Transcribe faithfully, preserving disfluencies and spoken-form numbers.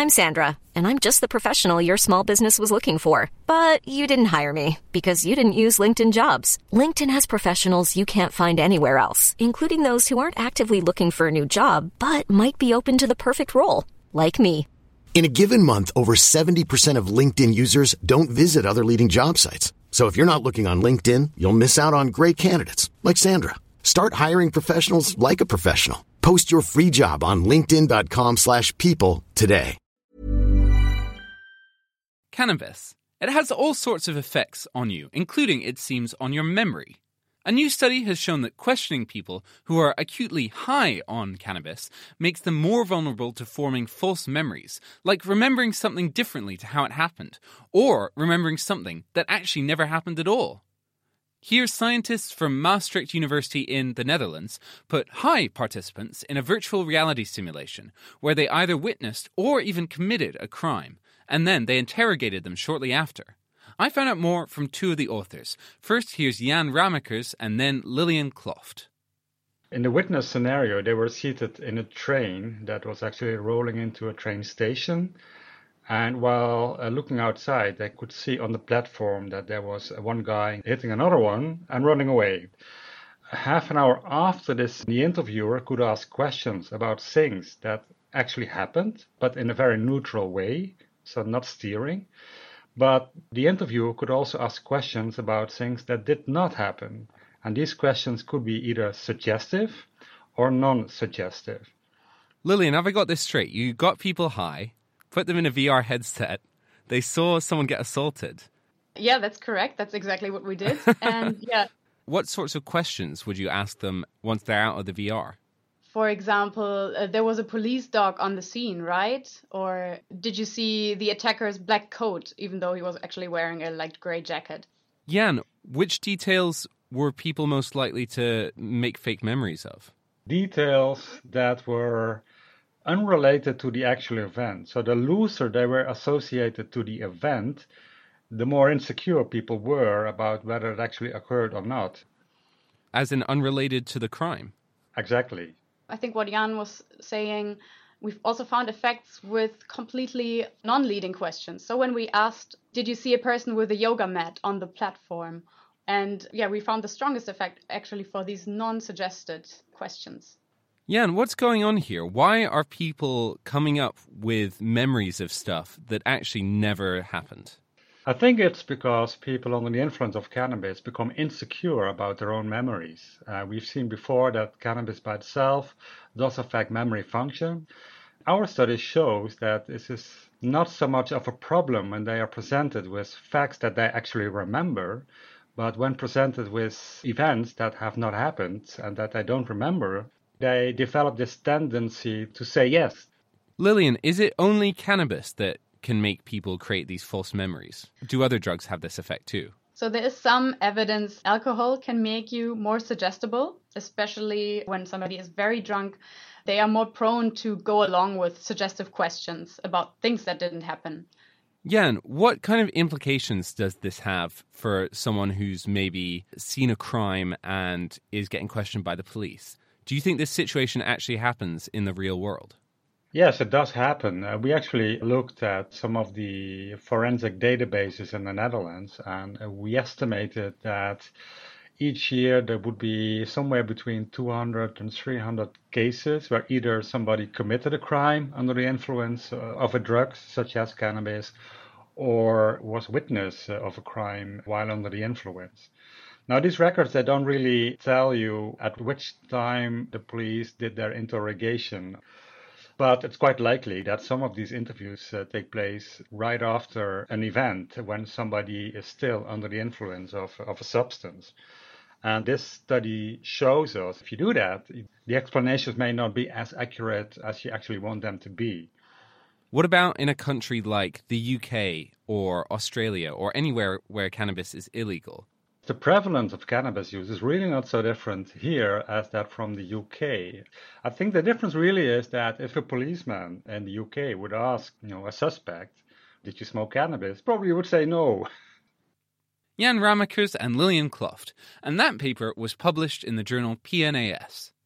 I'm Sandra, and I'm just the professional your small business was looking for. But you didn't hire me because you didn't use LinkedIn Jobs. LinkedIn has professionals you can't find anywhere else, including those who aren't actively looking for a new job, but might be open to the perfect role, like me. In a given month, over seventy percent of LinkedIn users don't visit other leading job sites. So if you're not looking on LinkedIn, you'll miss out on great candidates like Sandra. Start hiring professionals like a professional. Post your free job on linkedin.com slash people today. Cannabis. It has all sorts of effects on you, including, it seems, on your memory. A new study has shown that questioning people who are acutely high on cannabis makes them more vulnerable to forming false memories, like remembering something differently to how it happened, or remembering something that actually never happened at all. Here, scientists from Maastricht University in the Netherlands put high participants in a virtual reality simulation where they either witnessed or even committed a crime, and then they interrogated them shortly after. I found out more from two of the authors. First, here's Jan Ramakers and then Lillian Kloft. In the witness scenario, they were seated in a train that was actually rolling into a train station. And while uh, looking outside, they could see on the platform that there was uh, one guy hitting another one and running away. Half an hour after this, the interviewer could ask questions about things that actually happened, but in a very neutral way, so not steering. But the interviewer could also ask questions about things that did not happen. And these questions could be either suggestive or non-suggestive. Lillian, have I got this straight? You got people high, put them in a V R headset, they saw someone get assaulted. Yeah, that's correct. That's exactly what we did. And yeah. What sorts of questions would you ask them once they're out of the V R? For example, uh, there was a police dog on the scene, right? Or did you see the attacker's black coat, even though he was actually wearing a light grey jacket? Jan, which details were people most likely to make fake memories of? Details that were unrelated to the actual event. So the looser they were associated to the event, the more insecure people were about whether it actually occurred or not. As in unrelated to the crime? Exactly. I think what Jan was saying, we've also found effects with completely non-leading questions. So when we asked, did you see a person with a yoga mat on the platform? And yeah, we found the strongest effect actually for these non-suggested questions. Jan, what's going on here? Why are people coming up with memories of stuff that actually never happened? I think it's because people under the influence of cannabis become insecure about their own memories. Uh, we've seen before that cannabis by itself does affect memory function. Our study shows that this is not so much of a problem when they are presented with facts that they actually remember, but when presented with events that have not happened and that they don't remember, they develop this tendency to say yes. Lillian, is it only cannabis that can make people create these false memories? Do other drugs have this effect too? So there is some evidence alcohol can make you more suggestible, especially when somebody is very drunk. They are more prone to go along with suggestive questions about things that didn't happen. Jan, what kind of implications does this have for someone who's maybe seen a crime and is getting questioned by the police? Do you think this situation actually happens in the real world? Yes, it does happen. Uh, we actually looked at some of the forensic databases in the Netherlands, and uh, we estimated that each year there would be somewhere between two hundred and three hundred cases where either somebody committed a crime under the influence uh, of a drug, such as cannabis, or was witness uh, of a crime while under the influence. Now, these records, they don't really tell you at which time the police did their interrogation. But it's quite likely that some of these interviews uh, take place right after an event when somebody is still under the influence of, of a substance. And this study shows us if you do that, the explanations may not be as accurate as you actually want them to be. What about in a country like the U K or Australia or anywhere where cannabis is illegal? The prevalence of cannabis use is really not so different here as that from the U K. I think the difference really is that if a policeman in the U K would ask, you know, a suspect, did you smoke cannabis? Probably would say no. Jan Ramakers and Lillian Kloft, and that paper was published in the journal P N A S.